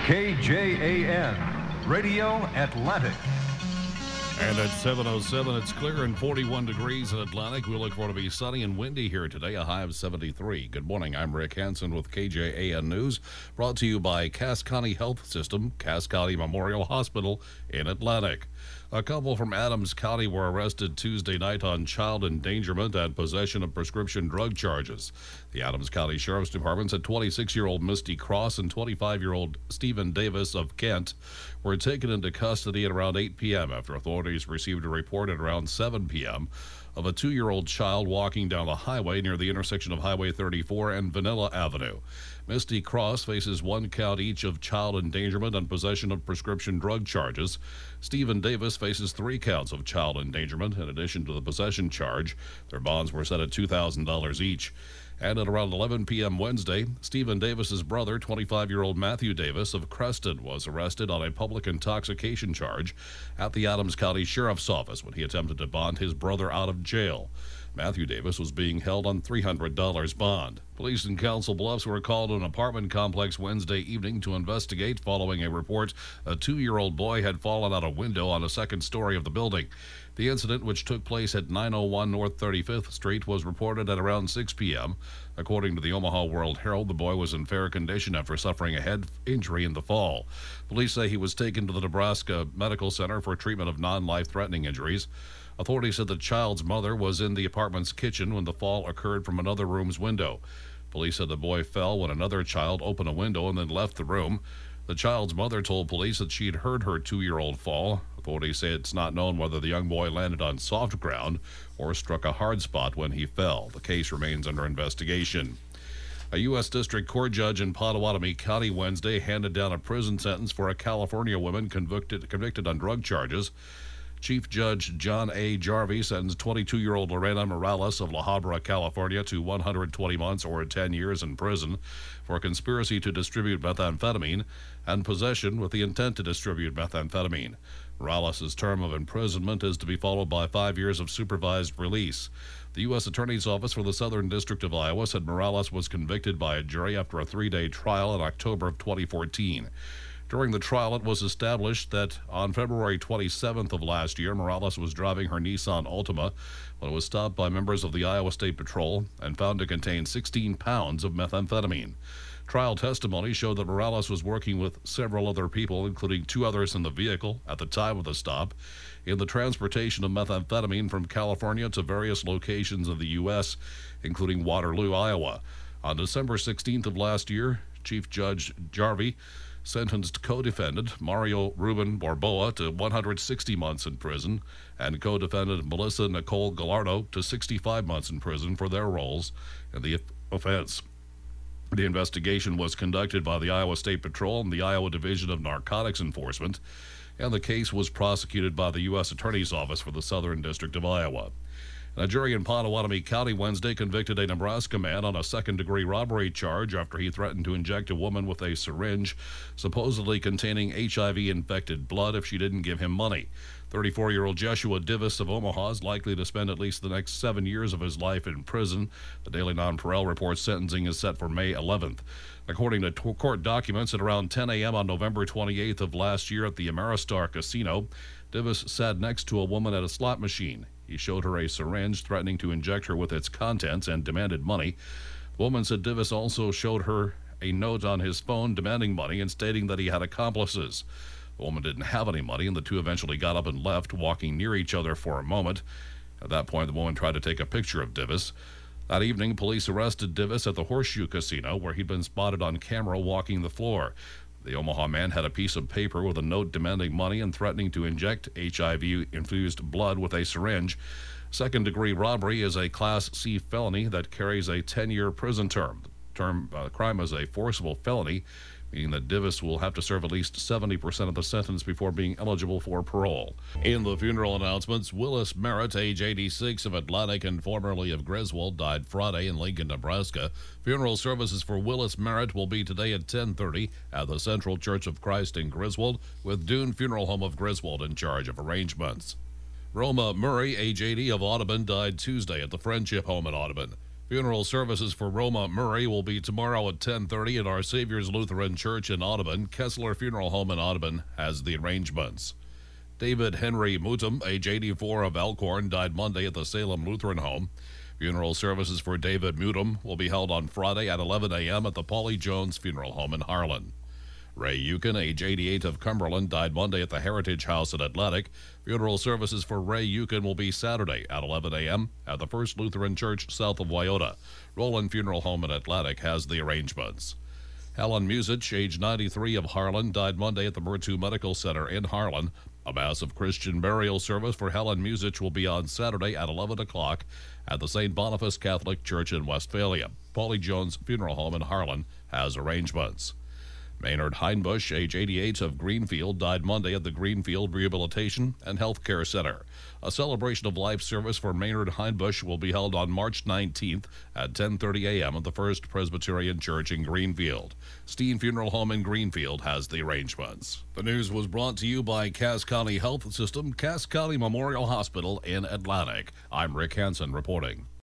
KJAN, Radio Atlantic. And at 7:07, it's clear and 41 degrees in Atlantic. We look for to be sunny and windy here today, a high of 73. Good morning, I'm Rick Hansen with KJAN News, brought to you by Cass County Health System, Cass County Memorial Hospital in Atlantic. A couple from Adams County were arrested Tuesday night on child endangerment and possession of prescription drug charges. The Adams County Sheriff's Department said 26-year-old Misty Cross and 25-year-old Stephen Davis of Kent were taken into custody at around 8 p.m. after authorities received a report at around 7 p.m. of a 2-year-old child walking down the highway near the intersection of Highway 34 and Vanilla Avenue. Misty Cross faces 1 count each of child endangerment and possession of prescription drug charges. Stephen Davis faces 3 counts of child endangerment in addition to the possession charge. Their bonds were set at $2,000 each. And at around 11 p.m. Wednesday, Stephen Davis's brother, 25-year-old Matthew Davis of Creston, was arrested on a public intoxication charge at the Adams County Sheriff's Office when he attempted to bond his brother out of jail. Matthew Davis was being held on $300 bond. Police in Council Bluffs were called to an apartment complex Wednesday evening to investigate following a report a 2-year-old boy had fallen out a window on the 2nd story of the building. The incident, which took place at 901 North 35th Street, was reported at around 6 p.m. According to the Omaha World Herald, the boy was in fair condition after suffering a head injury in the fall. Police say he was taken to the Nebraska Medical Center for treatment of non-life-threatening injuries. Authorities said the child's mother was in the apartment's kitchen when the fall occurred from another room's window. Police said the boy fell when another child opened a window and then left the room. The child's mother told police that she'd heard her 2-year-old fall. Authorities say it's not known whether the young boy landed on soft ground or struck a hard spot when he fell. The case remains under investigation. A U.S. District Court judge in Pottawatomie County Wednesday handed down a prison sentence for a California woman convicted on drug charges. Chief Judge John A. Jarvie sentenced 22-year-old Lorena Morales of La Habra, California to 120 months or 10 years in prison for conspiracy to distribute methamphetamine and possession with the intent to distribute methamphetamine. Morales' term of imprisonment is to be followed by 5 years of supervised release. The U.S. Attorney's Office for the Southern District of Iowa said Morales was convicted by a jury after a 3-day trial in October of 2014. During the trial, it was established that on February 27th of last year, Morales was driving her Nissan Altima when it was stopped by members of the Iowa State Patrol and found to contain 16 pounds of methamphetamine. Trial testimony showed that Morales was working with several other people, including 2 others in the vehicle at the time of the stop, in the transportation of methamphetamine from California to various locations of the U.S., including Waterloo, Iowa. On December 16th of last year, Chief Judge Jarvie sentenced co-defendant Mario Ruben Borboa to 160 months in prison and co-defendant Melissa Nicole Gallardo to 65 months in prison for their roles in the offense. The investigation was conducted by the Iowa State Patrol and the Iowa Division of Narcotics Enforcement, and the case was prosecuted by the U.S. Attorney's Office for the Southern District of Iowa. A jury in Pottawatomie County Wednesday convicted a Nebraska man on a second-degree robbery charge after he threatened to inject a woman with a syringe supposedly containing HIV-infected blood if she didn't give him money. 34-year-old Joshua Divis of Omaha is likely to spend at least the next 7 years of his life in prison. The Daily Nonpareil reports sentencing is set for May 11th. According to court documents, at around 10 a.m. on November 28th of last year at the Ameristar Casino, Divis sat next to a woman at a slot machine. He showed her a syringe, threatening to inject her with its contents, and demanded money. The woman said Divis also showed her a note on his phone demanding money and stating that he had accomplices. The woman didn't have any money, and the two eventually got up and left, walking near each other for a moment. At that point, the woman tried to take a picture of Divis. That evening, police arrested Divis at the Horseshoe Casino, where he'd been spotted on camera walking the floor. The Omaha man had a piece of paper with a note demanding money and threatening to inject HIV-infused blood with a syringe. Second-degree robbery is a Class C felony that carries a 10-year prison term. The crime is a forcible felony, meaning that Divis will have to serve at least 70% of the sentence before being eligible for parole. In the funeral announcements, Willis Merritt, age 86, of Atlantic and formerly of Griswold, died Friday in Lincoln, Nebraska. Funeral services for Willis Merritt will be today at 10:30 at the Central Church of Christ in Griswold, with Dune Funeral Home of Griswold in charge of arrangements. Roma Murray, age 80, of Audubon, died Tuesday at the Friendship Home in Audubon. Funeral services for Roma Murray will be tomorrow at 10:30 at Our Savior's Lutheran Church in Audubon. Kessler Funeral Home in Audubon has the arrangements. David Henry Mutum, age 84 of Elkhorn, died Monday at the Salem Lutheran Home. Funeral services for David Mutum will be held on Friday at 11 a.m. at the Polly Jones Funeral Home in Harlan. Ray Euchen, age 88 of Cumberland, died Monday at the Heritage House in Atlantic. Funeral services for Ray Euchen will be Saturday at 11 a.m. at the First Lutheran Church south of Wyoda. Roland Funeral Home in Atlantic has the arrangements. Helen Musich, age 93 of Harlan, died Monday at the Murtu Medical Center in Harlan. A massive Christian burial service for Helen Musich will be on Saturday at 11 o'clock at the St. Boniface Catholic Church in Westphalia. Polly Jones Funeral Home in Harlan has arrangements. Maynard Heinbush, age 88 of Greenfield, died Monday at the Greenfield Rehabilitation and Health Care Center. A celebration of life service for Maynard Heinbush will be held on March 19th at 10:30 a.m. at the First Presbyterian Church in Greenfield. Steen Funeral Home in Greenfield has the arrangements. The news was brought to you by Cass County Health System, Cass County Memorial Hospital in Atlantic. I'm Rick Hansen reporting.